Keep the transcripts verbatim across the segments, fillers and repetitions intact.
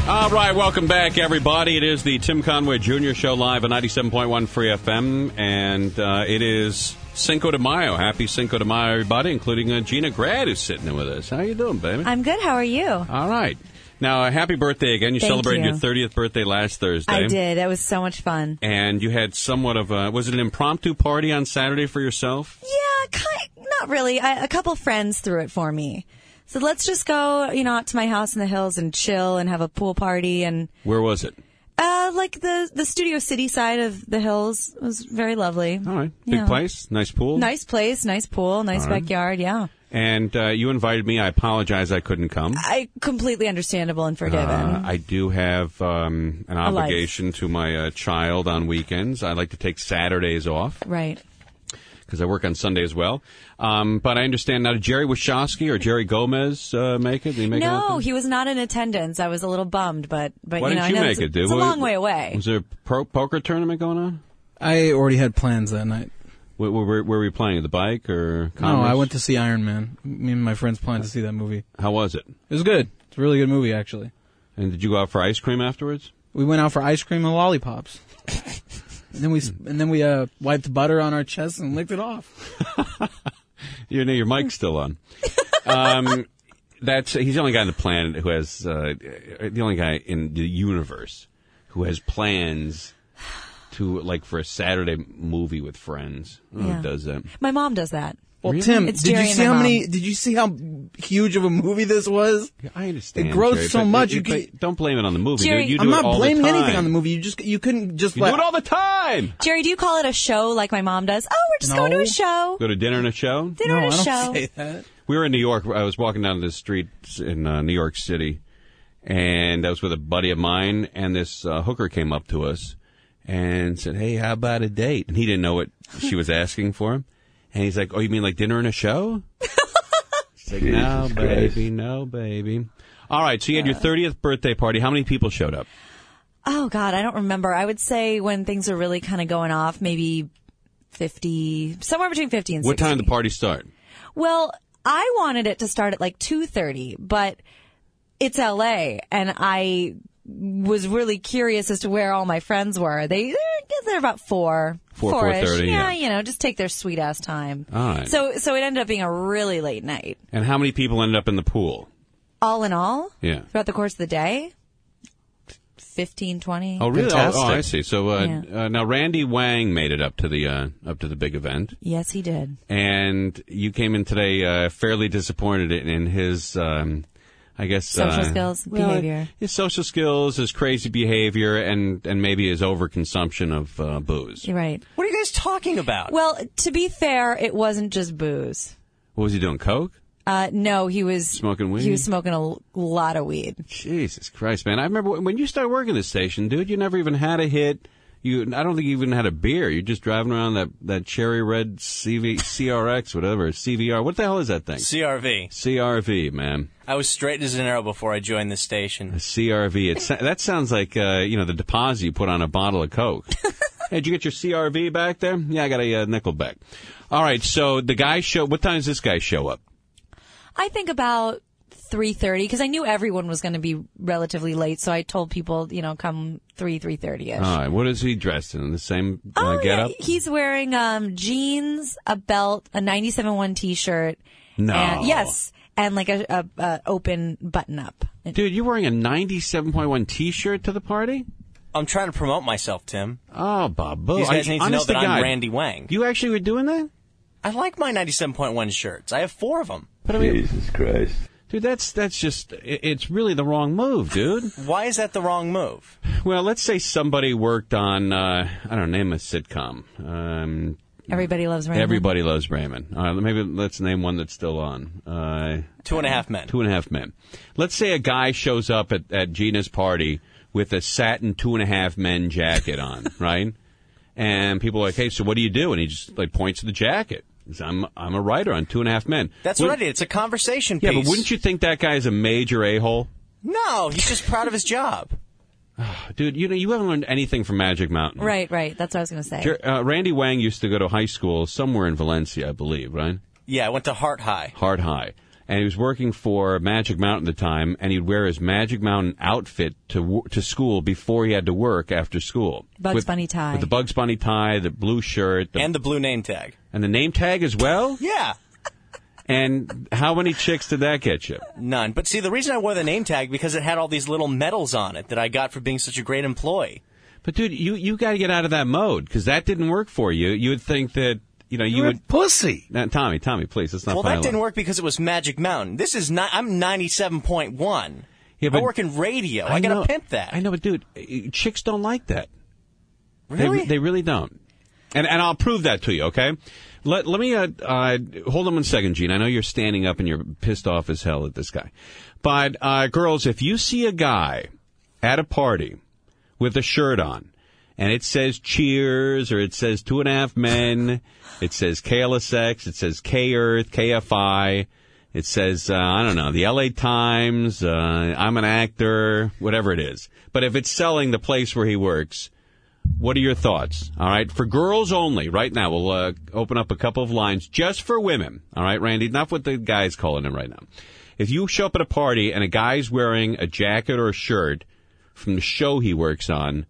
All right, welcome back, everybody. It is the Tim Conway Junior Show live on ninety-seven point one Free F M, and uh, it is Cinco de Mayo. Happy Cinco de Mayo, everybody, including uh, Gina Grad, who's sitting there with us. How you doing, baby? I'm good. How are you? All right. Now, uh, happy birthday again. You Thank celebrated you. your thirtieth birthday last Thursday. I did. That was so much fun. And you had somewhat of a, was it an impromptu party on Saturday for yourself? Yeah, kind, not really. I, a couple friends threw it for me. So let's just go, you know, out to my house in the hills and chill and have a pool party. And Where was it? uh, like the, the Studio City side of the hills. It was very lovely. All right. Big Yeah. place? Nice pool? Nice place, nice pool, nice All right. backyard, yeah. And uh, you invited me. I apologize I couldn't come. I completely understandable and forgiven. Uh, I do have um, an A life. obligation to my uh, child on weekends. I like to take Saturdays off Right. because I work on Sunday as well. Um, but I understand now, did Jerry Wachowski or Jerry Gomez uh, make it? Did he make No, anything? he was not in attendance. I was a little bummed, but, but Why you know, didn't you I know make it's, it, dude? it's a What- long way away. Was there a pro- poker tournament going on? I already had plans that night. Where, where, where were we playing? The bike or No, Commerce? I went to see Iron Man. Me and my friends planned to see that movie. How was it? It was good. It's a really good movie, actually. And did you go out for ice cream afterwards? We went out for ice cream and lollipops. and then we and then we uh, wiped butter on our chests and licked it off. You know, your mic's still on. um, that's he's the only guy on the planet who has uh, the only guy in the universe who has plans to like for a Saturday movie with friends. Who Yeah. does that? My mom does that. Well, Really? Tim, It's did you Jerry and see my how mom. many? Did you see how huge of a movie this was? Yeah, I understand. It grows Jerry, so but- much, you but can- don't blame it on the movie. Jerry, dude. You do I'm it not all blaming the time. anything on the movie. You just you couldn't just You let. do it all the time. Jerry, do you call it a show like my mom does? Oh, we're just No. going to a show. Go to dinner and a show. Dinner no, and I a don't show. say that. We were in New York. I was walking down the streets in uh, New York City, and I was with a buddy of mine, and this uh, hooker came up to us and said, "Hey, how about a date?" And he didn't know what she was asking for him. And he's like, "Oh, you mean like dinner and a show?" She's like, "No, baby, no, baby." All right, so you had your thirtieth birthday party. How many people showed up? Oh, God, I don't remember. I would say when things are really kind of going off, maybe fifty, somewhere between fifty and What sixty. time did the party start? Well, I wanted it to start at like two thirty, but it's L A, and I was really curious as to where all my friends were. They, they're, they're about four. Four, four-ish. four thirty, Yeah, yeah. you know, just take their sweet ass time. All right. So, so it ended up being a really late night. And how many people ended up in the pool? All in all, Yeah. throughout the course of the day, fifteen, twenty. Oh, really? Oh, Fantastic. oh, I see. So uh, Yeah. uh, now Randy Wang made it up to the uh, up to the big event. Yes, he did. And you came in today uh, fairly disappointed in, in his, um, I guess, Social uh, skills, well, behavior. his social skills, his crazy behavior, and and maybe his overconsumption of uh, booze. You're right. What are you guys talking about? Well, to be fair, it wasn't just booze. What was he doing? Coke? Uh, no, he was Smoking weed? He was smoking a l- lot of weed. Jesus Christ, man! I remember when- when you started working this station, dude. You never even had a hit. You, I don't think you even had a beer. You're just driving around that, that cherry red C V, C R X, whatever, C V R. What the hell is that thing? C R V. C R V, man. I was straight as an arrow before I joined the station. A C R V. It, sa- that sounds like, uh, you know, the deposit you put on a bottle of Coke. Hey, did you get your C R V back there? Yeah, I got a uh, nickel back. All right, so the guy show. What time does this guy show up? I think about three thirty because I knew everyone was going to be relatively late, so I told people, you know, come three three thirty ish. All right, what is he dressed in? The same uh, Oh, get yeah. up? He's wearing um, jeans, a belt, a ninety-seven point one T-shirt. No. And, yes, and like a, a, a open button up. Dude, you're wearing a ninety-seven point one T-shirt to the party? I'm trying to promote myself, Tim. Oh, Babu. These guys I- need to know honest that I'm God, Randy Wang. You actually were doing that? I like my ninety-seven point one shirts. I have four of them. But I mean, Jesus Christ. dude, that's that's just it- it's really the wrong move, dude. Why is that the wrong move? Well, let's say somebody worked on uh, I don't know, name a sitcom. Um, Everybody loves Raymond. Everybody Loves Raymond. Uh, maybe let's name one that's still on. Uh, Two and a half men. Two and a Half Men. Let's say a guy shows up at, at Gina's party with a satin Two and a Half Men jacket on, right? And people are like, "Hey, so what do you do?" And he just like points to the jacket. He says, I'm I'm a writer on Two and a Half Men. That's Wouldn't- right. It's a conversation Yeah, piece. but wouldn't you think that guy is a major a-hole? No, he's just proud of his job. Dude, you know, you haven't learned anything from Magic Mountain. Right, right. That's what I was going to say. Jer- Uh, Randy Wang used to go to high school somewhere in Valencia, I believe, right? Yeah, I went to Heart High. Hard High. and he was working for Magic Mountain at the time, and he'd wear his Magic Mountain outfit to w- to school before he had to work after school. Bugs with, Bunny tie. With the Bugs Bunny tie, the blue shirt. The, And the blue name tag. and the name tag as well? Yeah. And how many chicks did that get you? None. But see, the reason I wore the name tag, because it had all these little medals on it that I got for being such a great employee. But, dude, you, you got to get out of that mode, because that didn't work for you. You would think that, you know, you You're would... a pussy. Now, Tommy, Tommy, please, let's not Well, pile that didn't on. work because it was Magic Mountain. This is not. I'm ninety-seven point one. Yeah, I but- work in radio. I, know- gotta pimp that. I know, but, dude, chicks don't like that. Really? They, they really don't. And and I'll prove that to you, okay? Let let me uh, uh hold on one second, Gene. I know you're standing up and you're pissed off as hell at this guy. But uh girls, if you see a guy at a party with a shirt on and it says Cheers or it says Two and a Half Men, it says K L S X, it says K Earth, K F I, it says uh, I don't know, the L A Times, uh I'm an actor, whatever it is. But if it's selling the place where he works, what are your thoughts? All right, for girls only. Right now, we'll uh, open up a couple of lines just for women. All right, Randy, not what the guy's calling him right now. If you show up at a party and a guy's wearing a jacket or a shirt from the show he works on,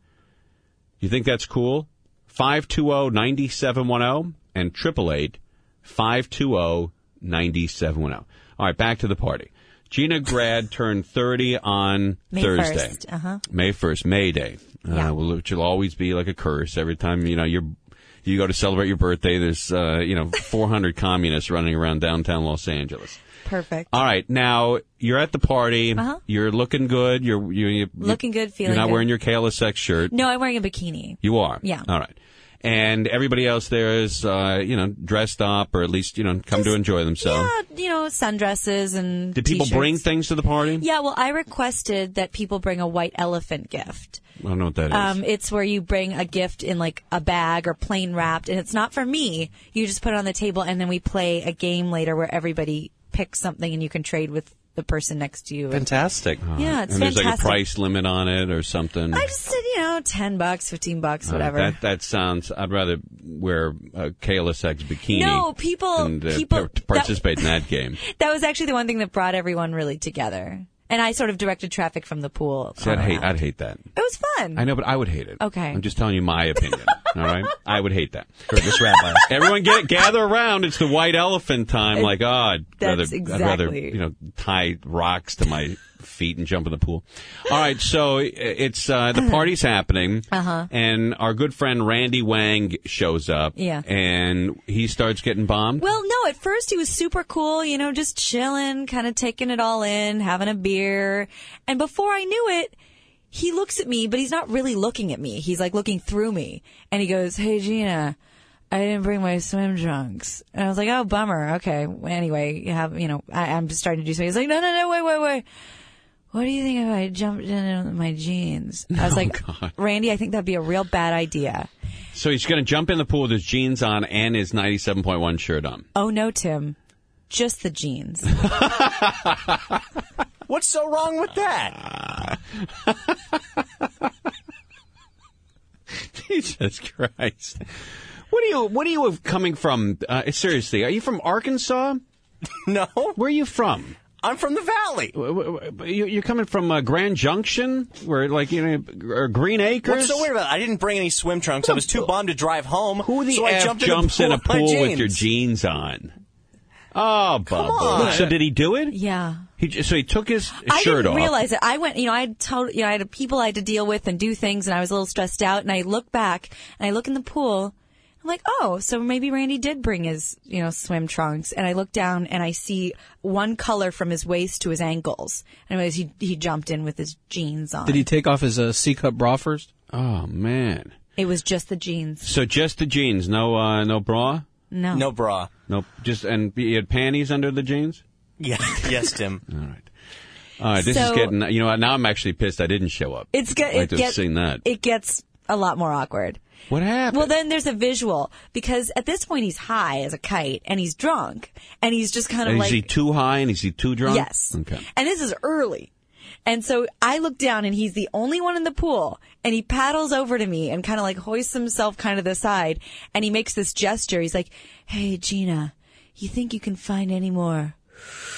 you think that's cool? five two zero, nine seven one zero and eight eight eight, five two zero, nine seven one zero. All right, back to the party. Gina Grad turned thirty on May Thursday. first, uh-huh. May first, May Day. Yeah. Uh, which will always be like a curse every time, you know, you're, you go to celebrate your birthday. There's, uh, you know, four hundred communists running around downtown Los Angeles. Perfect. All right. Now, you're at the party. Uh-huh. You're looking good. You're, you you Looking good, feeling You're not good. wearing your K L S X shirt. No, I'm wearing a bikini. You are? Yeah. All right. And everybody else there is, uh, you know, dressed up or at least, you know, come to enjoy themselves. Yeah, you know, sundresses and Did people t-shirts. bring things to the party? Yeah, well, I requested that people bring a white elephant gift. I don't know what that is. Um, it's where you bring a gift in like a bag or plain wrapped, and it's not for me. You just put it on the table, and then we play a game later where everybody picks something, and you can trade with the person next to you. Fantastic. Yeah, it's and there's fantastic. like a price limit on it or something. I just said, you know, ten bucks, fifteen bucks, whatever. Uh, that that sounds. I'd rather wear a K L S X bikini. No, people- and, uh, people- par- participate in that game. That was actually the one thing that brought everyone really together. And I sort of directed traffic from the pool. See, I'd on hate. around. I'd hate that. It was fun. I know, but I would hate it. Okay. I'm just telling you my opinion. All right, I would hate that. This rabbi. Everyone get gather around. It's the white elephant time. Like, oh, I'd rather, That's I'd rather, exactly- you know, tie rocks to my feet and jump in the pool. All right, so it's uh, the party's happening, Uh-huh. and our good friend Randy Wang shows up. Yeah. and he starts getting bombed. Well, no, at first he was super cool, you know, just chilling, kind of taking it all in, having a beer. And before I knew it, he looks at me, but he's not really looking at me. He's like looking through me. And he goes, "Hey, Gina, I didn't bring my swim trunks." And I was like, "Oh, bummer. Okay. Anyway, you have, you know, I, I'm just starting to do something." He's like, "No, no, no, wait, wait, wait. What do you think if I jumped in with my jeans?" I was Oh, like, God. "Randy, I think that'd be a real bad idea." So he's going to jump in the pool with his jeans on and his ninety-seven point one shirt on. Oh, no, Tim. Just the jeans. What's so wrong with that? Jesus Christ! What are you? What are you coming from? Uh, seriously, are you from Arkansas? No, Where are you from? I'm from the Valley. W- w- w- you- You're coming from uh, Grand Junction, where like you know, or Green Acres. What's so weird about it? I didn't bring any swim trunks. I was too bummed to drive home. Who the so I F jumped jumps in, in the a pool pool with, my with your jeans. jeans on? Oh, Bubba. on. So did he do it? Yeah. He j- so he took his I shirt didn't off. realize it. I went, you know, I had told, you know, I had people I had to deal with and do things, and I was a little stressed out. And I look back and I look in the pool. I'm like, oh, so maybe Randy did bring his, you know, swim trunks. And I look down and I see one color from his waist to his ankles. Anyways, he he jumped in with his jeans on. Did he take off his uh, C-cup bra first? Oh man. It was just the jeans. So just the jeans, no uh, no bra, No. No bra. no just and he had panties under the jeans. Yeah. Yes, Tim. All right. All right, this is So- getting. You know what? Now I'm actually pissed. I didn't show up. It's get, I'd like it to have gets seen that. It gets a lot more awkward. What happened? Well, then there's a visual because at this point he's high as a kite and he's drunk and he's just kind of And like is he too high and is he too drunk? yes. Okay. And this is early. And so I look down and he's the only one in the pool and he paddles over to me and kind of like hoists himself kind of the side and he makes this gesture. He's like, "Hey, Gina, you think you can find any more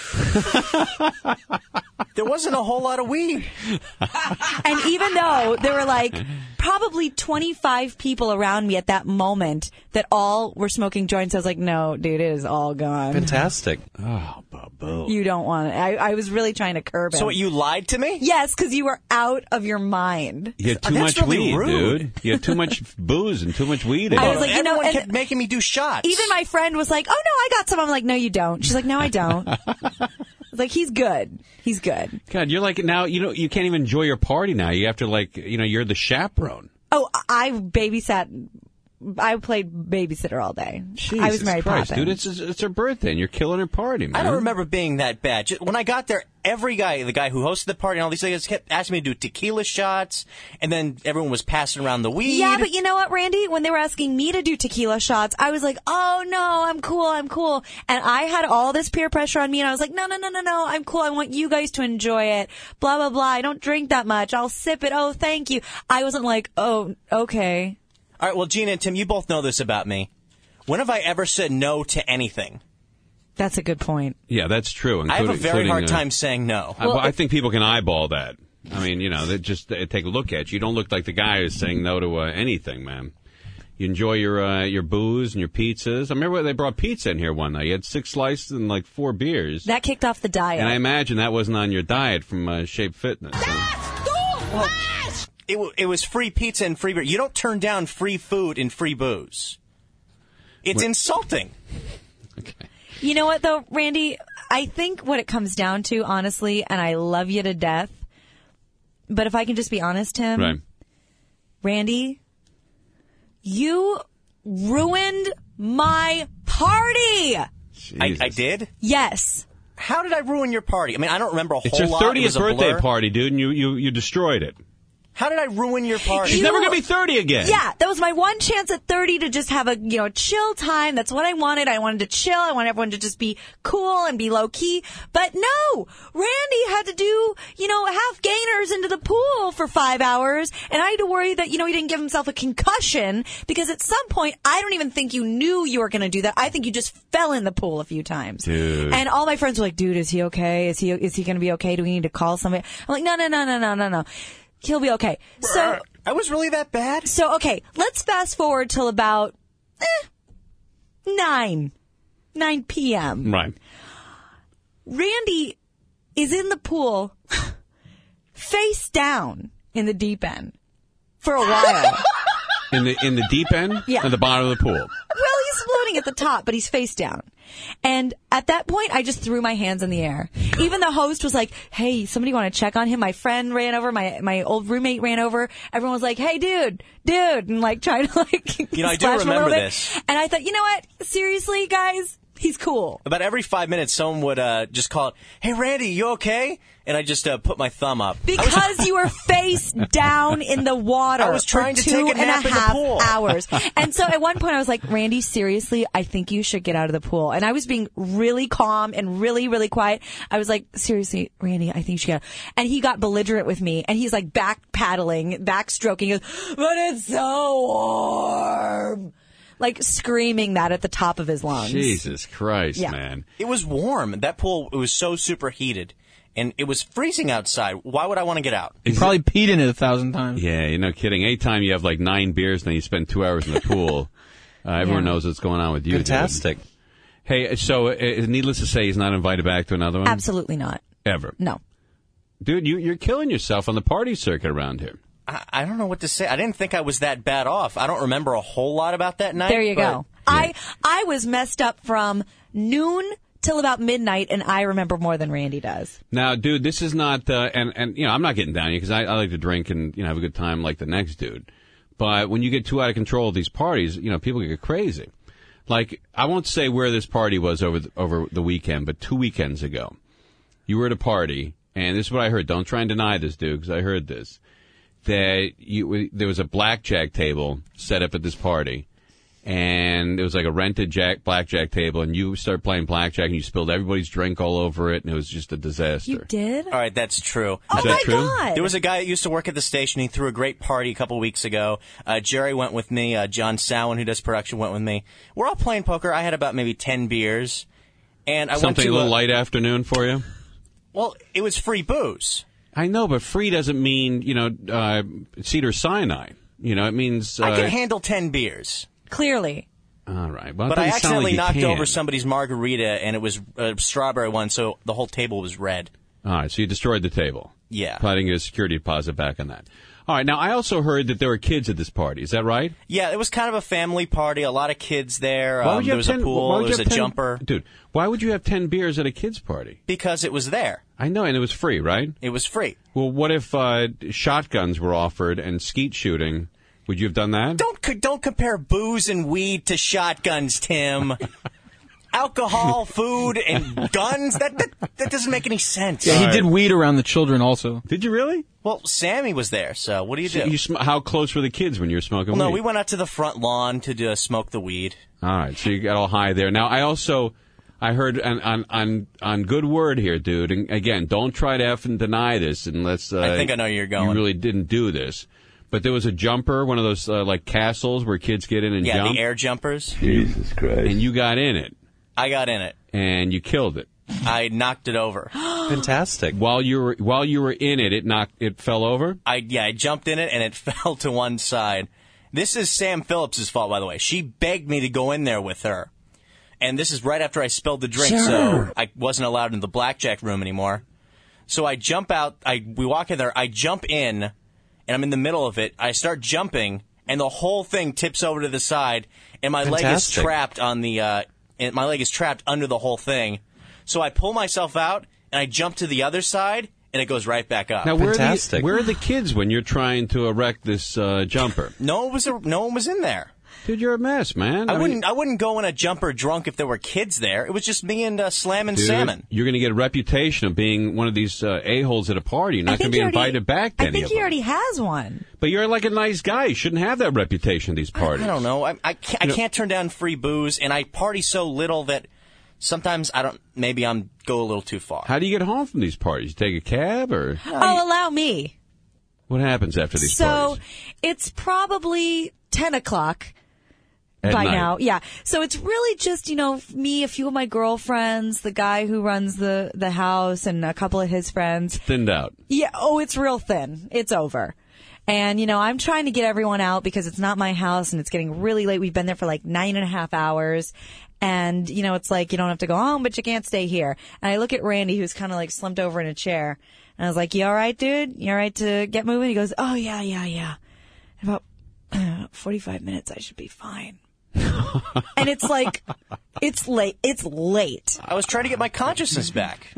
There wasn't a whole lot of weed. And even though there were like probably twenty-five people around me at that moment that all were smoking joints, I was like, no, dude, it is all gone. Fantastic. Oh, Babu. You don't want it. I, I was really trying to curb it. So what, you lied to me? Yes, because you were out of your mind. You had too That's much really weed, rude. dude. You had too much booze and too much weed. in I you. was like, you know, Everyone and- kept making me do shots. Even my friend was like, oh, no, I got some. I'm like, no, you don't. She's like, no, I don't. I was like, he's good. He's good. God, you're like now. You know, you can't even enjoy your party now. You have to like, you know, you're the chaperone. Oh, I babysat. I played babysitter all day. Jesus I was Mary Christ, Poppins. dude. It's it's her birthday, and you're killing her party, man. I don't remember being that bad. Just, when I got there, every guy, the guy who hosted the party and all these guys kept asking me to do tequila shots, and then everyone was passing around the weed. Yeah, but you know what, Randy? When they were asking me to do tequila shots, I was like, oh, no, I'm cool, I'm cool. And I had all this peer pressure on me, and I was like, no, no, no, no, no, I'm cool. I want you guys to enjoy it. Blah, blah, blah. I don't drink that much. I'll sip it. Oh, thank you. I wasn't like, oh, okay. All right, well, Gina and Tim, you both know this about me. When have I ever said no to anything? That's a good point. Yeah, that's true. I have a including- very including, hard uh, time saying no. I, well, I think people can eyeball that. I mean, you know, they just they take a look at you. You don't look like the guy who's saying no to uh, anything, man. You enjoy your uh, your booze and your pizzas. I remember they brought pizza in here one night. You had six slices and like four beers. That kicked off the diet. And I imagine that wasn't on your diet from uh, Shape Fitness. So. Well, it, w- it was free pizza and free beer. You don't turn down free food and free booze. It's What? insulting. Okay. You know what, though, Randy? I think what it comes down to, honestly, and I love you to death, but if I can just be honest, Tim, Right. Randy, you ruined my party. I, Jesus. I did? Yes. How did I ruin your party? I mean, I don't remember a It's whole your lot. It thirtieth was a birthday blur. party, dude, and you, you, you destroyed it. How did I ruin your party? She's You- never going to be thirty again. Yeah, that was my one chance at thirty to just have a, you know, chill time. That's what I wanted. I wanted to chill. I wanted everyone to just be cool and be low key. But no, Randy had to do, you know, half gainers into the pool for five hours. And I had to worry that, you know, he didn't give himself a concussion because at some point, I don't even think you knew you were going to do that. I think you just fell in the pool a few times. Dude. And all my friends were like, dude, is he okay? Is he, is he going to be okay? Do we need to call somebody? I'm like, no, no, no, no, no, no, no. He'll be okay. So, I was really that bad? so, okay, let's fast forward till about eh, nine, nine p.m. Right. Randy is in the pool, face down in the deep end for a while. In the in the deep end? Yeah. At the bottom of the pool. Well, he's floating at the top, but he's face down. And at that point, I just threw my hands in the air. Even the host was like, hey, somebody want to check on him? My friend ran over, my my old roommate ran over. Everyone was like, hey, dude, dude, and like trying to like, You know, I do splash him a little remember bit. this. And I thought, you know what? Seriously, guys, he's cool. About every five minutes, someone would uh, just call it, hey, Randy, you okay? And I just uh, put my thumb up. Because you were face down in the water I was trying for to two take a and nap a in the half pool. hours. And so at one point I was like, Randy, seriously, I think you should get out of the pool. And I was being really calm and really, really quiet. I was like, seriously, Randy, I think you should get out. And he got belligerent with me and he's like back paddling, back stroking. He goes, but it's so warm. Like screaming that at the top of his lungs. Jesus Christ, Yeah. man. It was warm. That pool, it was so superheated. And it was freezing outside. Why would I want to get out? You probably peed in it a thousand times. Yeah, you're no kidding. Anytime you have like nine beers and then you spend two hours in the pool, uh, everyone Yeah. knows what's going on with you. dude. Fantastic. Hey, so uh, needless to say, he's not invited back to another one? Absolutely not. Ever. No. Dude, you, you're killing yourself on the party circuit around here. I, I don't know what to say. I didn't think I was that bad off. I don't remember a whole lot about that night. There you but- go. I I was messed up from noon till about midnight, and I remember more than Randy does. Now, dude, this is not, uh, and, and, you know, I'm not getting down here because I, I like to drink and, you know, have a good time like the next dude. But when you get too out of control at these parties, you know, people get crazy. Like, I won't say where this party was over the, over the weekend, but two weekends ago, you were at a party, and this is what I heard. Don't try and deny this, dude, because I heard this. That you, there was a blackjack table set up at this party. And it was like a rented jack blackjack table, and you started playing blackjack, and you spilled everybody's drink all over it, and it was just a disaster. You did? All right, that's true. Oh that my true? God! There was a guy that used to work at the station. He threw a great party a couple of weeks ago. Uh, Jerry went with me. Uh, John Sowen, who does production, went with me. We're all playing poker. I had about maybe ten beers. And I Something went to a little a, light afternoon for you? Well, it was free booze. I know, but free doesn't mean, you know, uh, Cedar Sinai. You know, it means... Uh, I can handle ten beers. Clearly. All right. Well, it But I doesn't sound like accidentally you knocked can. over somebody's margarita, and it was a strawberry one, so the whole table was red. All right, so you destroyed the table. Yeah. Probably didn't get a security deposit back on that. All right, now I also heard that there were kids at this party. Is that right? Yeah, it was kind of a family party. A lot of kids there. Why Um, would you there have was ten, a pool. why would There you was a have ten jumper. Dude, why would you have ten beers at a kid's party? Because it was there. I know, and it was free, right? It was free. Well, what if uh, shotguns were offered and skeet shooting? Would you have done that? Don't co- don't compare booze and weed to shotguns, Tim. Alcohol, food, and guns, that, that that doesn't make any sense. Yeah, he All did right. weed around the children also. Did you really? Well, Sammy was there, so what do you do? So you sm- how close were the kids when you were smoking well, no, weed? we went out to the front lawn to uh, smoke the weed. All right, so you got all high there. Now, I also, I heard on on on, on good word here, dude. And again, don't try to effing deny this unless uh, I think I know you're going. You really didn't do this, but there was a jumper, one of those uh, like castles where kids get in and Yeah, jump. the air jumpers. Jesus Christ. And you got in it I got in it. and you killed it. I knocked it over. Fantastic. While you were while you were in it, it knocked it fell over. I yeah, I jumped in it and it fell to one side. This is Sam Phillips' fault, by the way. She begged me to go in there with her. And this is right after I spilled the drink, so I wasn't allowed in the blackjack room anymore. So I jump out, I we walk in there, I jump in, and I'm in the middle of it. I start jumping, and the whole thing tips over to the side, and my leg is Fantastic. trapped on the uh and my leg is trapped under the whole thing. So I pull myself out, and I jump to the other side, and it goes right back up. Now, where are, the, Fantastic. where are the kids when you're trying to erect this uh, jumper? no one was a, no one was in there. Dude, you're a mess, man. I, mean, wouldn't I wouldn't go in a jumper drunk if there were kids there. It was just me and uh, Slam and Dude, Salmon. you're going to get a reputation of being one of these uh, a-holes at a party. You're not I going think to be he already- invited back to I any think of he them. already has one. But you're like a nice guy. You shouldn't have that reputation at these parties. I don't know. I, I, can't, I can't turn down free booze, and I party so little that sometimes I don't. Maybe I'm go a little too far. How do you get home from these parties? You take a cab, or Oh, allow me. what happens after these So parties? it's probably ten o'clock At by night. now. Yeah. So it's really just, you know, me, a few of my girlfriends, the guy who runs the, the house, and a couple of his friends. Thinned out. Yeah. Oh, it's real thin. It's over. And, you know, I'm trying to get everyone out because it's not my house and it's getting really late. We've been there for like nine and a half hours. And, you know, it's like you don't have to go home, but you can't stay here. And I look at Randy, who's kind of like slumped over in a chair. And I was like, you all right, dude? You all right to get moving? He goes, oh, yeah, yeah, yeah. In about uh, forty-five minutes, I should be fine. And it's like, it's late. It's late. I was trying to get my consciousness back.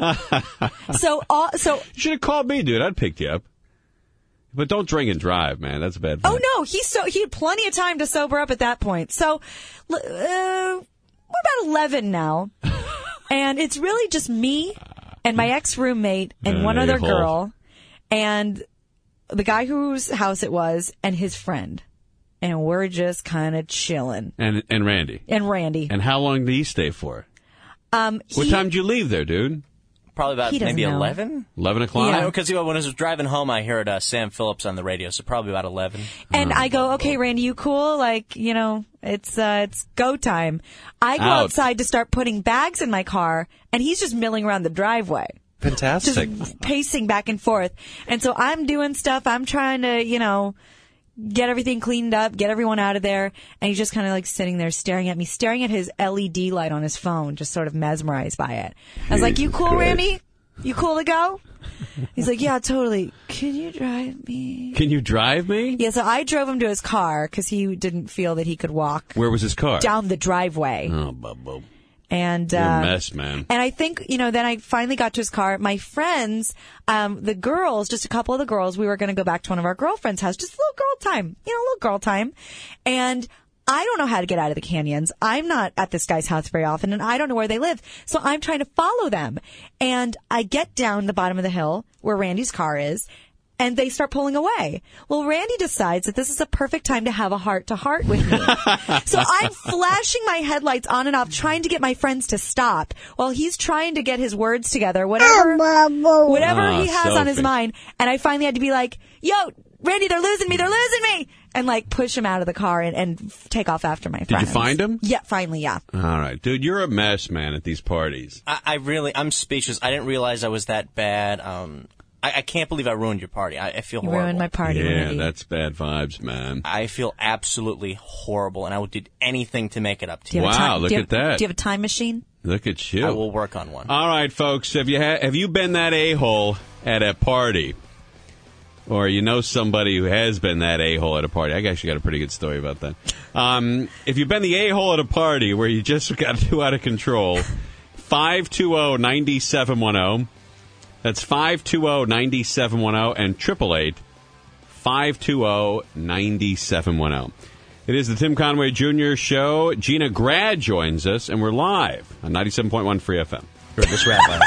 So, uh, so, You should have called me, dude. I'd picked you up. But don't drink and drive, man. That's a bad oh thing. no, he's so, he had plenty of time to sober up at that point. So, uh, we're about eleven now. And it's really just me and my ex-roommate and Uh, one other a-hole. girl and the guy whose house it was and his friend. And we're just kind of chilling. And and Randy. And Randy. And how long did he stay for? Um, What he- time did you leave there, dude? Probably about He doesn't maybe know. eleven. Eleven o'clock. Yeah. Because when I was driving home, I heard uh, Sam Phillips on the radio, so probably about eleven. And I go, okay, Randy, you cool? Like, you know, it's uh, it's go time. I go Out. outside to start putting bags in my car, and he's just milling around the driveway, Fantastic. just pacing back and forth. And so I'm doing stuff. I'm trying to, you know, get everything cleaned up, get everyone out of there. And he's just kind of like sitting there staring at me, staring at his L E D light on his phone, just sort of mesmerized by it. I was like, you cool, Christ. Randy? You cool to go? He's like, yeah, totally. Can you drive me? Can you drive me? Yeah, so I drove him to his car because he didn't feel that he could walk Where was his car? down the driveway. Oh, Bubbo. And You're uh, a mess, man. and I think, you know, then I finally got to his car. My friends, um, the girls, just a couple of the girls, we were going to go back to one of our girlfriends' house, just a little girl time, you know, a little girl time. And I don't know how to get out of the canyons. I'm not at this guy's house very often, and I don't know where they live. So I'm trying to follow them. And I get down the bottom of the hill where Randy's car is, and they start pulling away. Well, Randy decides that this is a perfect time to have a heart-to-heart with me. So I'm flashing my headlights on and off, trying to get my friends to stop, while he's trying to get his words together, whatever, whatever Ah, he has on his Sophie. mind. And I finally had to be like, yo, Randy, they're losing me, they're losing me. and like push him out of the car and, and take off after my Did friends. you find him? Yeah, finally, yeah. All right. Dude, you're a mess, man, at these parties. I, I really, I'm speechless. I didn't realize I was that bad. Um, I, I can't believe I ruined your party. I, I feel You horrible. ruined my party. Yeah, Randy. that's bad vibes, man. I feel absolutely horrible, and I would do anything to make it up to Do you. you have a Wow, time, look do you at have, that. Do you have a time machine? Look at you. I will work on one. All right, folks. Have you ha- have you been that a-hole at a party? Or you know somebody who has been that a-hole at a party. I actually got a pretty good story about that. Um, if you've been the a-hole at a party where you just got too out of control, five two zero, nine seven one zero. That's five two zero, nine seven one zero and eight eight eight, five two zero, nine seven one zero. It is the Tim Conway Junior Show. Gina Grad joins us, and we're live on ninety-seven point one Free F M. Heard this rabbi.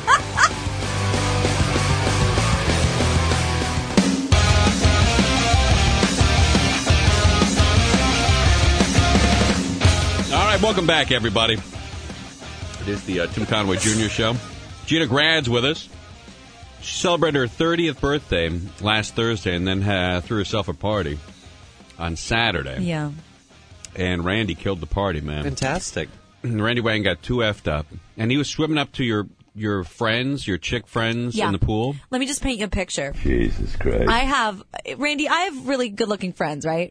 All right, welcome back, everybody. It is the uh, Tim Conway Junior Show. Gina Grad's with us. She celebrated her thirtieth birthday last Thursday and then uh, threw herself a party on Saturday. Yeah. And Randy killed the party, man. Fantastic. Randy Wang got too effed up. And he was swimming up to your your friends, your chick friends Yeah. in the pool. Let me just paint you a picture. Jesus Christ. I have, Randy, I have really good-looking friends, right?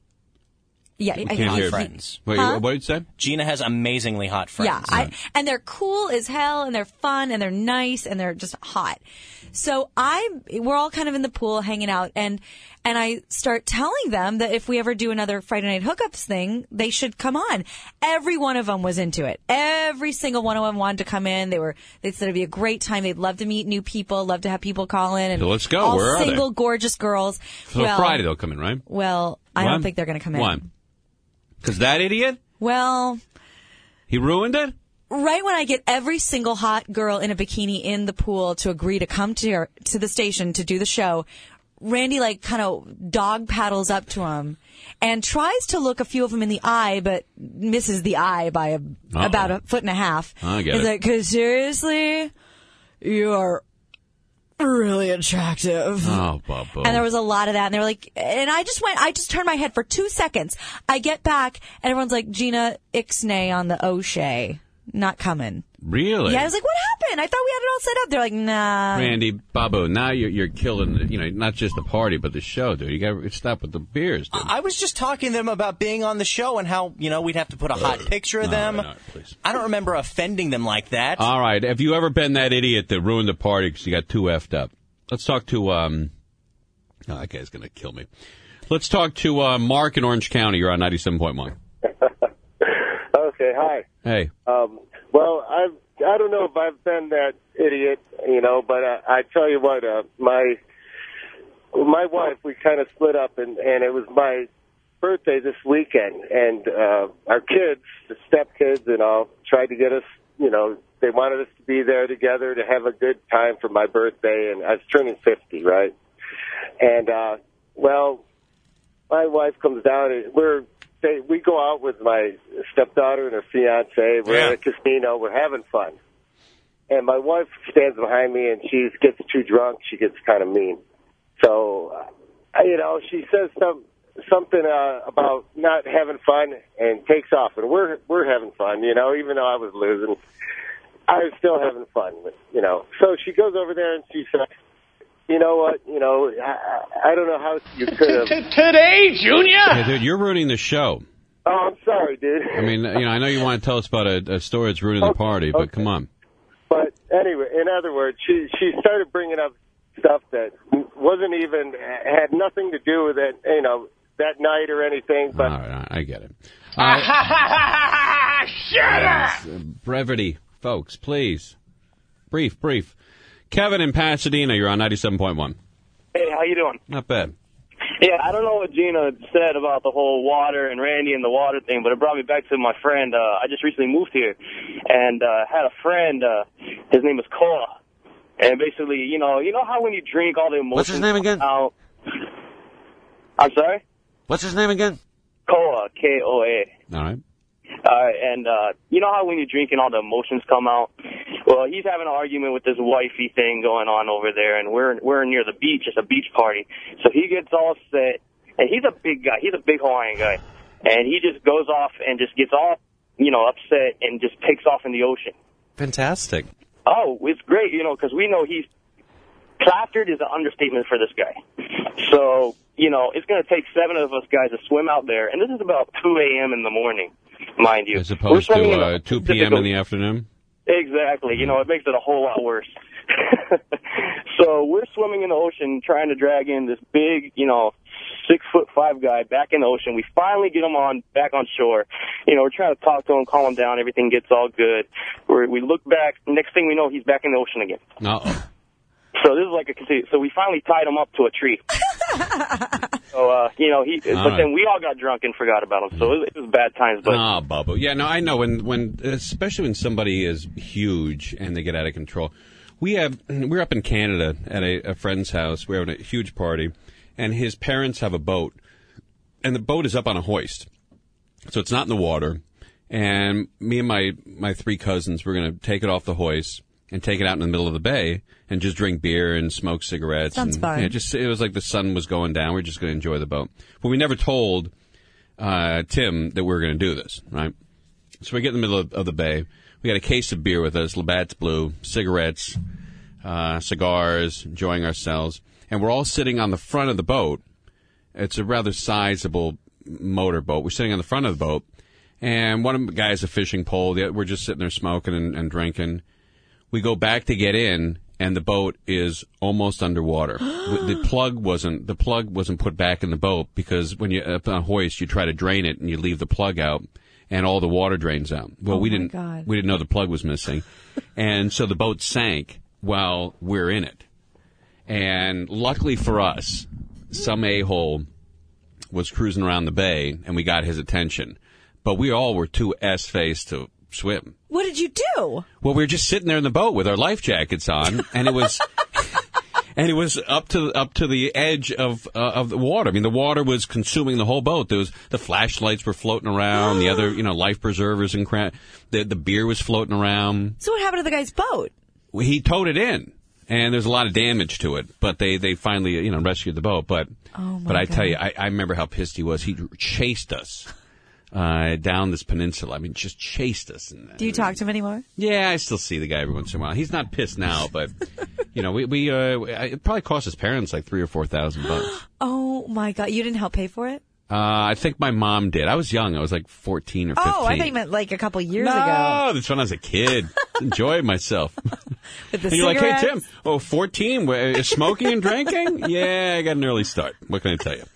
Yeah. I, Can't I- hear. friends. Wait, Huh? what did you say? Gina has amazingly hot friends. Yeah, I, and they're cool as hell, and they're fun, and they're nice, and they're just hot. So I, we're all kind of in the pool hanging out, and and I start telling them that if we ever do another Friday Night Hookups thing, they should come on. Every one of them was into it. Every single one of them wanted to come in. They were, they said it'd be a great time. They'd love to meet new people, love to have people call in, and So let's go. all Where are they? single, gorgeous girls. So well, Friday they'll come in, right? Well, I Why? don't think they're going to come in. Why? Because that idiot? Well. He ruined it? Right when I get every single hot girl in a bikini in the pool to agree to come to your, to the station to do the show, Randy like kind of dog paddles up to him and tries to look a few of them in the eye, but misses the eye by a, Uh-oh. about a foot and a half. I get He's it. like, 'cause seriously, you are really attractive. Oh, Bubba. And there was a lot of that. And they were like, and I just went, I just turned my head for two seconds. I get back and everyone's like, Gina Ixnay on the O'Shea. Not coming. Really? Yeah, I was like, what happened? I thought we had it all set up. They're like, nah. Randy, Babu, now you're, you're killing, the, you know, not just the party, but the show, dude. You got to stop with the beers, dude. I was just talking to them about being on the show and how, you know, we'd have to put a hot picture of No, them. no, please. I don't remember offending them like that. All right. Have you ever been that idiot that ruined the party because you got too effed up? Let's talk to, um, oh, that guy's going to kill me. Let's talk to uh, Mark in Orange County. You're on ninety-seven point one. Okay, hi. Hey. Um, well, I've, I don't know if I've been that idiot, you know, but I, I tell you what, uh, my my wife, we kind of split up, and, and it was my birthday this weekend, and uh, our kids, the stepkids and all, tried to get us, you know, they wanted us to be there together to have a good time for my birthday, and I was turning fifty, right? And, uh, well, my wife comes down, and we're They, we go out with my stepdaughter and her fiance. We're Yeah. at a casino. We're having fun. And my wife stands behind me, and she gets too drunk. She gets kind of mean. So, uh, you know, she says some, something uh, about not having fun and takes off. And we're we're having fun, you know, even though I was losing. I was still having fun, you know. So she goes over there, and she says, you know what, you know, I, I don't know how you could have. Today, Junior? Hey, dude, you're ruining the show. Oh, I'm sorry, dude. I mean, you know, I know you want to tell us about a, a story that's ruining the Okay, party, but okay. come on. But anyway, in other words, she she started bringing up stuff that wasn't even, had nothing to do with it, you know, that night or anything. But All right, all right, I get it. Uh, Shut up! uh, brevity, folks, please. Brief, brief. Kevin in Pasadena, you're on ninety-seven point one. Hey, how you doing? Not bad. Yeah, I don't know what Gina said about the whole water and Randy and the water thing, but it brought me back to my friend. Uh, I just recently moved here and uh, had a friend. Uh, his name is Koa. And basically, you know, you know how when you drink all the emotions What's his name again? out. I'm sorry? What's his name again? Koa, K O A. All right. Uh, and uh, you know how when you're drinking, all the emotions come out? Well, he's having an argument with this wifey thing going on over there, and we're we're near the beach. It's a beach party. So he gets all set, and he's a big guy. He's a big Hawaiian guy, and he just goes off and just gets all, you know, upset and just takes off in the ocean. Fantastic. Oh, it's great, you know, because we know he's plastered is an understatement for this guy. So, you know, it's going to take seven of us guys to swim out there, and this is about two a.m. in the morning, mind you. As opposed to uh, two p.m. in the afternoon? Exactly. You know, it makes it a whole lot worse. So we're swimming in the ocean trying to drag in this big, you know, six foot five guy back in the ocean. We finally get him on back on shore. You know, we're trying to talk to him, calm him down. Everything gets all good. We're, we look back. Next thing we know, he's back in the ocean again. Uh-oh. So this is like a continu- so we finally tied him up to a tree. So uh, you know he, all but right. Then we all got drunk and forgot about him. So it was, it was bad times. But oh, Bubba, yeah, no, I know when when especially when somebody is huge and they get out of control. We have we're up in Canada at a, a friend's house. We're having a huge party, and his parents have a boat, and the boat is up on a hoist, so it's not in the water. And me and my my three cousins we're going to take it off the hoist and take it out in the middle of the bay and just drink beer and smoke cigarettes. Sounds and, fun. Yeah, just it was like the sun was going down. We we're just going to enjoy the boat. But we never told uh, Tim that we were going to do this, right? So we get in the middle of, of the bay. We got a case of beer with us, Labatt's Blue, cigarettes, uh, cigars, enjoying ourselves. And we're all sitting on the front of the boat. It's a rather sizable motorboat. We're sitting on the front of the boat. And one of the guys has a fishing pole. The other, we're just sitting there smoking and, and drinking. We go back to get in, and the boat is almost underwater. the plug wasn't the plug wasn't put back in the boat because when you're up on a hoist, you try to drain it and you leave the plug out, and all the water drains out. Well, oh we my didn't God. we didn't know the plug was missing, and so the boat sank while we're in it. And luckily for us, some a-hole was cruising around the bay, and we got his attention. But we all were too S-faced to swim. What did you do? Well, we were just sitting there in the boat with our life jackets on, and it was, and it was up to up to the edge of uh, of the water. I mean, the water was consuming the whole boat. There was the flashlights were floating around, the other, you know, life preservers and crap. The the beer was floating around. So what happened to the guy's boat? He towed it in, and there's a lot of damage to it. But they, they finally, you know, rescued the boat. But oh my but I God. tell you, I, I remember how pissed he was. He chased us. Uh, down this peninsula. I mean, just chased us. And, Do you talk to him anymore? Yeah, I still see the guy every once in a while. He's not pissed now, but, you know, we, we, uh, it probably cost his parents like three or four thousand bucks. Oh my God. You didn't help pay for it? Uh, I think my mom did. I was young. I was like fourteen or fifteen. Oh, I thought you meant like a couple years no, ago. No, that's when I was a kid. Enjoyed myself. With the and you're like, hey, cigarettes? Tim, oh, fourteen, is smoking and drinking? Yeah, I got an early start. What can I tell you?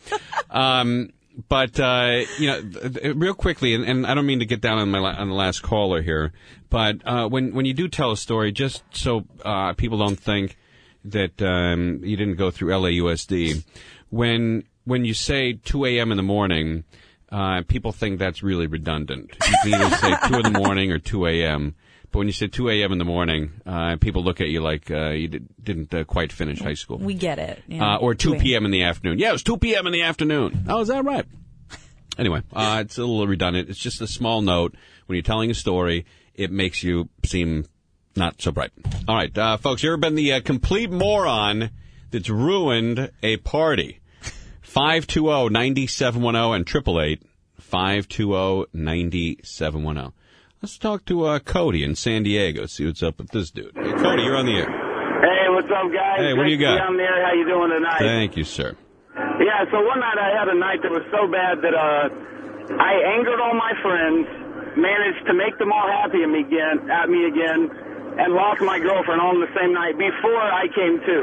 Um, But, uh, you know, th- th- real quickly, and, and I don't mean to get down on my la- on the last caller here, but uh, when, when you do tell a story, just so uh, people don't think that um, you didn't go through L A U S D, when when you say two a.m. in the morning, uh, people think that's really redundant. You can either say two in the morning or two a.m., but when you say two a.m. in the morning, uh, people look at you like uh, you did, didn't uh, quite finish high school. We get it. Yeah. Uh, or two p.m. in the afternoon. Yeah, it was two p.m. in the afternoon. Oh, is that right? Anyway, uh, it's a little redundant. It's just a small note. When you're telling a story, it makes you seem not so bright. All right, uh, folks, you ever been the uh, complete moron that's ruined a party? five two zero, nine seven one zero and triple eight five two zero, nine seven one zero. Let's talk to uh, Cody in San Diego, see what's up with this dude. Hey, Cody, you're on the air. Hey, what's up, guys? Hey, what do you got? Great to be on the air. How you doing tonight? Thank you, sir. Yeah, so one night I had a night that was so bad that uh, I angered all my friends, managed to make them all happy at me again, at me again, and lost my girlfriend all in the same night before I came to.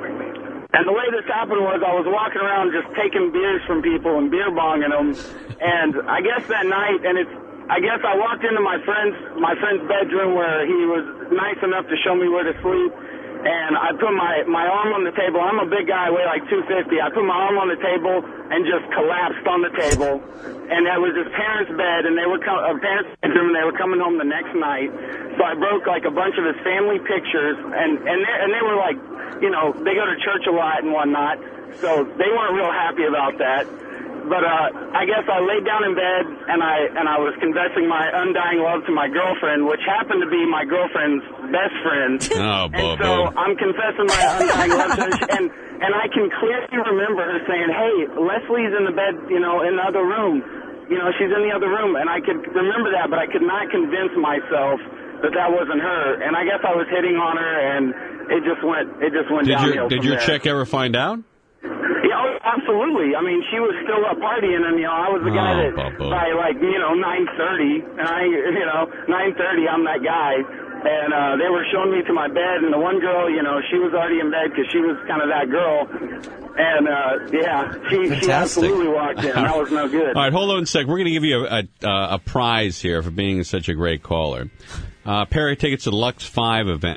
And the way this happened was I was walking around just taking beers from people and beer bonging them, and I guess that night, and it's, I guess I walked into my friend's my friend's bedroom where he was nice enough to show me where to sleep, and I put my, my arm on the table. I'm a big guy, I weigh like two fifty. I put my arm on the table and just collapsed on the table, and that was his parents' bed, and they were co- uh, parents' bedroom, and they were coming home the next night. So I broke like a bunch of his family pictures, and and they, and they were like, you know, they go to church a lot and whatnot, so they weren't real happy about that. but uh, I guess I laid down in bed and I and I was confessing my undying love to my girlfriend, which happened to be my girlfriend's best friend. Oh, and so I'm confessing my undying love to her, and and I can clearly remember her saying, "Hey, Leslie's in the bed, you know, in the other room. You know, she's in the other room." And I could remember that, but I could not convince myself that that wasn't her. And I guess I was hitting on her, and it just went it just went Did downhill. your Did from your there. chick ever find out? Yeah, oh, absolutely. I mean, she was still up partying, and you know, I was the guy Oh, that Bubba. by like you know nine thirty, and I you know nine thirty, I'm that guy, and uh, they were showing me to my bed, and the one girl, you know, she was already in bed because she was kind of that girl, and uh, yeah, she she absolutely walked in. That was no good. All right, hold on a sec. We're going to give you a, a, a prize here for being such a great caller. Uh, pair of tickets to the Lux five event.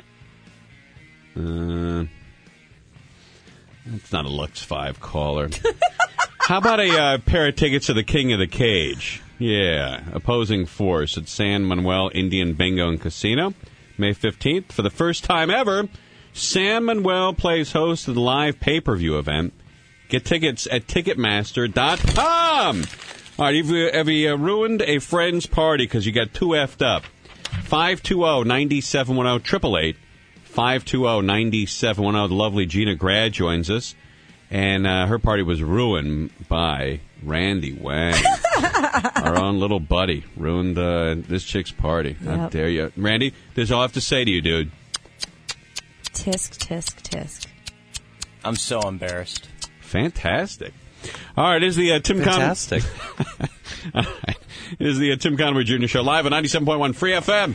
Uh, it's not a Lux five caller. How about a uh, pair of tickets to the King of the Cage? Yeah, opposing force at San Manuel Indian Bingo and Casino, May fifteenth. For the first time ever, San Manuel plays host to the live pay-per-view event. Get tickets at Ticketmaster dot com. All right, have you, have you ruined a friend's party because you got too effed up? five two zero, nine seven one zero, eight eight eight, five two zero, nine seven one zero. The lovely Gina Grad joins us, and uh, her party was ruined by Randy Wang. Our own little buddy ruined uh, this chick's party. How Yep. dare you. Randy, this is all I have to say to you, dude. Tisk, tisk, tisk. I'm so embarrassed. Fantastic. All right, is the uh, Tim Fantastic. Conway. All right. It is the uh, Tim Conway Junior Show live on ninety-seven point one Free F M.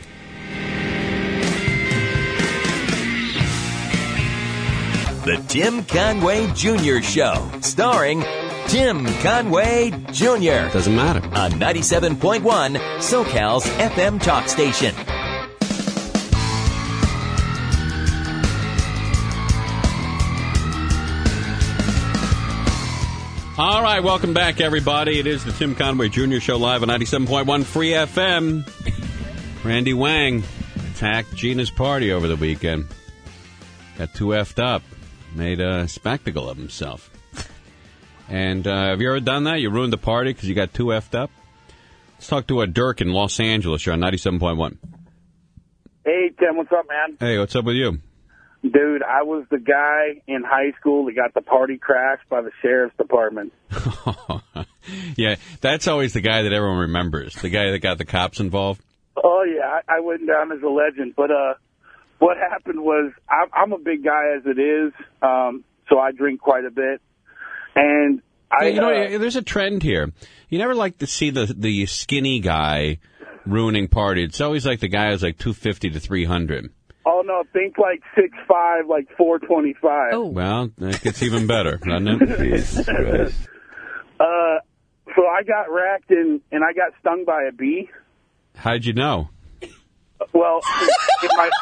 The Tim Conway Junior Show, starring Tim Conway Junior Doesn't matter. On ninety-seven point one SoCal's F M talk station. All right, welcome back, everybody. It is the Tim Conway Junior Show live on ninety-seven point one Free F M. Randy Wang attacked Gina's party over the weekend. Got too effed up. Made a spectacle of himself. And uh, have you ever done that? You ruined the party because you got too effed up? Let's talk to a Dirk in Los Angeles. You're on ninety-seven point one. Hey, Tim, what's up, man? Hey, what's up with you? Dude, I was the guy in high school that got the party crashed by the sheriff's department. Yeah, that's always the guy that everyone remembers. The guy that got the cops involved. Oh, yeah, I, I went down as a legend. But uh, what happened was I'm, I'm a big guy as it is, um, so I drink quite a bit. And I, Yeah, you know, uh, there's a trend here. You never like to see the the skinny guy ruining party. It's always like the guy who's like two fifty to three hundred. oh, no, think like six five, like four twenty-five. Oh. Well, that gets even better, doesn't it? Uh, so I got racked and, and I got stung by a bee. How'd you know? Well, it, my,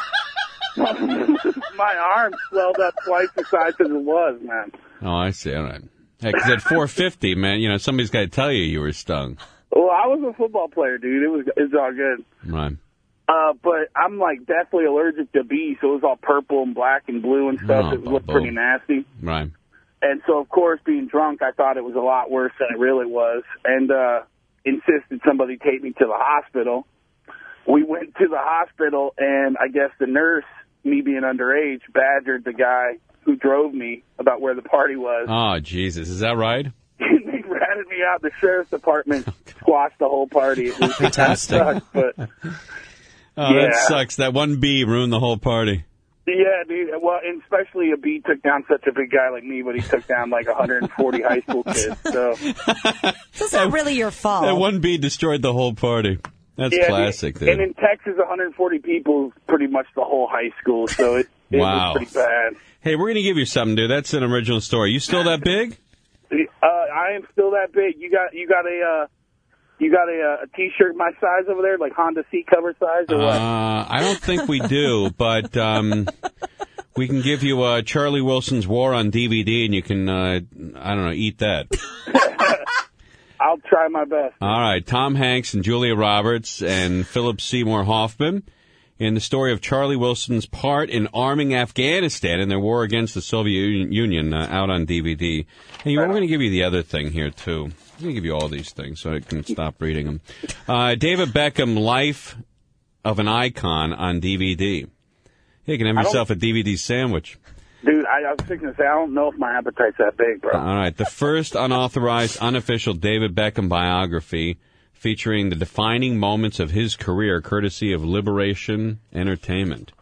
my arm swelled up twice the size as it was, man. Oh, I see. All right. Hey, 'cause at four fifty, man, you know, somebody's got to tell you you were stung. Well, I was a football player, dude. It was it's all good. Right. Uh, but I'm like deathly allergic to bees, so it was all purple and black and blue and stuff. Oh, it looked boom. pretty nasty. Right. And so, of course, being drunk, I thought it was a lot worse than it really was, and uh, insisted somebody take me to the hospital. We went to the hospital, and I guess the nurse, me being underage, badgered the guy who drove me about where the party was. Oh, Jesus. Is that right? And they ratted me out. The sheriff's department squashed the whole party. It was Fantastic. It sucked, but Oh, Yeah. that sucks. That one bee ruined the whole party. yeah, dude. Well, and especially a bee took down such a big guy like me, but he took down like one hundred forty high school kids. So So it's not really your fault. That one bee destroyed the whole party. That's yeah, classic, dude. dude. And in Texas, one hundred forty people is pretty much the whole high school, so it, it Wow. was pretty bad. Hey, we're going to give you something, dude. That's an original story. You still that big? Uh, I am still that big. You got you got a uh, you got a, a T-shirt my size over there, like Honda seat cover size, or what? Uh, I don't think we do, but um, we can give you uh, Charlie Wilson's War on D V D, and you can, uh, I don't know, eat that. I'll try my best. All right, Tom Hanks and Julia Roberts and Philip Seymour Hoffman in the story of Charlie Wilson's part in arming Afghanistan in their war against the Soviet Union uh, out on D V D. And you, we're going to give you the other thing here, too. I'm going to give you all these things so I can stop reading them. Uh, David Beckham, Life of an Icon on D V D. You can have I don't- yourself a D V D sandwich. Dude, I, I was thinking to say, I don't know if my appetite's that big, bro. All right. The first unauthorized, unofficial David Beckham biography featuring the defining moments of his career, courtesy of Liberation Entertainment.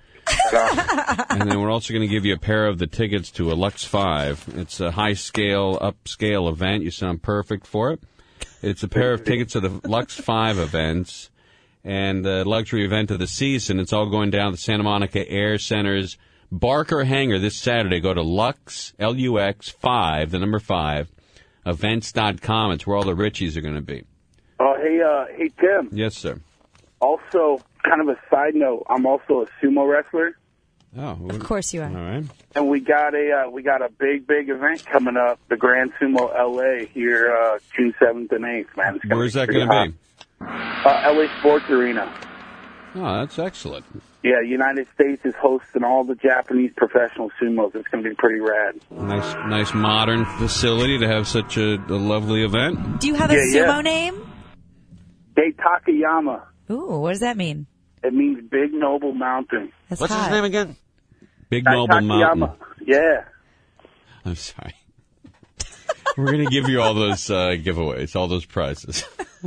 And then we're also going to give you a pair of the tickets to a Lux five. It's a high-scale, upscale event. You sound perfect for it. It's a pair of tickets to the Lux five events and the luxury event of the season. It's all going down at the Santa Monica Air Center's Barker Hangar this Saturday. Go to Lux, L U X five, the number five, events dot com. It's where all the Richies are going to be. Oh, hey, uh, hey, Tim. Yes, sir. Also, kind of a side note, I'm also a sumo wrestler. Oh, Of course you are. all right. And we got a uh, we got a big big event coming up, the Grand Sumo L A here, uh, June seventh and eighth. Man, it's gonna Where's be that pretty going to be? hot. Uh, L A Sports Arena. Oh, that's excellent. Yeah, United States is hosting all the Japanese professional sumos. It's going to be pretty rad. Nice, nice modern facility to have such a, a lovely event. Do you have a Yeah, sumo yeah. name? Dei Takayama. Ooh, what does that mean? It means Big Noble Mountain. That's What's hot. his name again? Big Dei Noble Mountain. Takayama. Yeah. I'm sorry. We're going to give you all those uh, giveaways, all those prizes.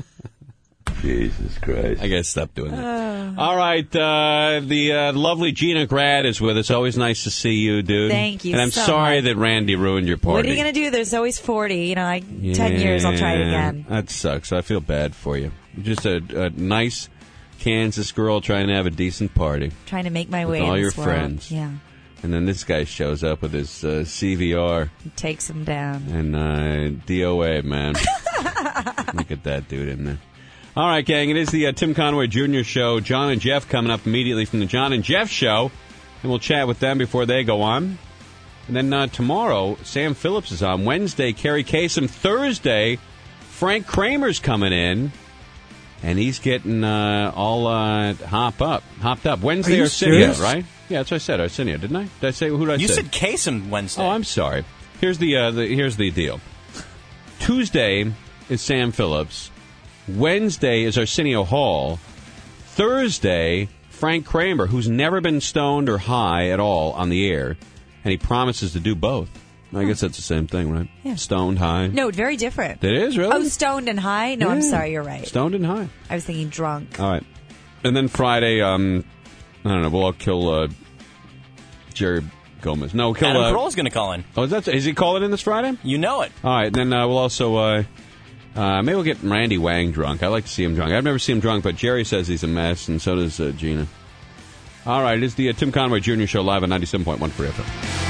Jesus Christ. I got to stop doing that. All right. Uh, the uh, lovely Gina Grad is with us. Always nice to see you, dude. Thank you And I'm so sorry much. that Randy ruined your party. What are you going to do? There's always forty. You know, like ten years, I'll try it Yeah, again. That sucks. I feel bad for you. You're just a, a nice Kansas girl trying to have a decent party. Trying to make my with way all in your this world. friends. Yeah. And then this guy shows up with his uh, C V R He takes them down. and uh, D O A, man. Look at that dude in there. All right, gang, it is the uh, Tim Conway Junior Show. John and Jeff coming up immediately from the John and Jeff Show, and we'll chat with them before they go on. And then uh, tomorrow, Sam Phillips is on. Wednesday, Kerry Kasem. Thursday, Frank Kramer's coming in, and he's getting uh, all uh, hop up, hopped up. Wednesday, Are you Arsenio, serious? right? Yeah, that's what I said, Arsenio, didn't I? Did I say, who did I You say? said Kasem Wednesday. Oh, I'm sorry. Here's the, uh, the here's the deal. Tuesday is Sam Phillips. Wednesday is Arsenio Hall. Thursday, Frank Kramer, who's never been stoned or high at all on the air, and he promises to do both. I guess that's the same thing, right? Yeah. Stoned, high. No, very different. It is, really? Oh, stoned and high? No, I'm Yeah. sorry, you're right. Stoned and high. I was thinking drunk. All right. And then Friday, um, I don't know, we'll all kill uh, Jerry Gomez. No, kill... Adam uh, Carolla's going to call in. Oh, is, that, is he calling in this Friday? You know it. All right, then uh, we'll also uh, uh, maybe we'll get Randy Wang drunk. I like to see him drunk. I've never seen him drunk, but Jerry says he's a mess, and so does uh, Gina. All right, it's the uh, Tim Conway Junior Show live on ninety-seven point one Free F M.